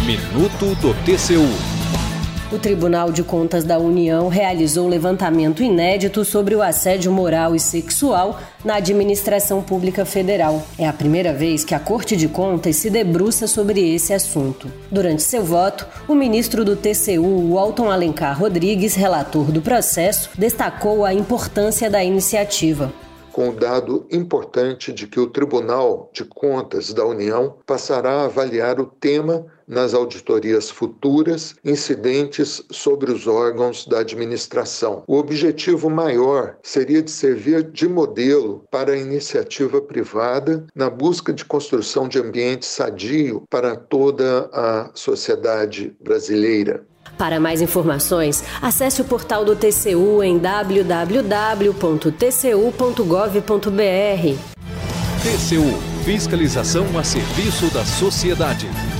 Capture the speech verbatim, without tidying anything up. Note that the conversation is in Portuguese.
Minuto do T C U. O Tribunal de Contas da União realizou levantamento inédito sobre o assédio moral e sexual na administração pública federal. É a primeira vez que a Corte de Contas se debruça sobre esse assunto. Durante seu voto, o ministro do T C U, Walton Alencar Rodrigues, relator do processo, destacou a importância da iniciativa. Com o dado importante de que o Tribunal de Contas da União passará a avaliar o tema nas auditorias futuras incidentes sobre os órgãos da administração. O objetivo maior seria de servir de modelo para a iniciativa privada na busca de construção de ambiente sadio para toda a sociedade brasileira. Para mais informações, acesse o portal do T C U em w w w ponto t c u ponto gov ponto b r. T C U, fiscalização a serviço da sociedade.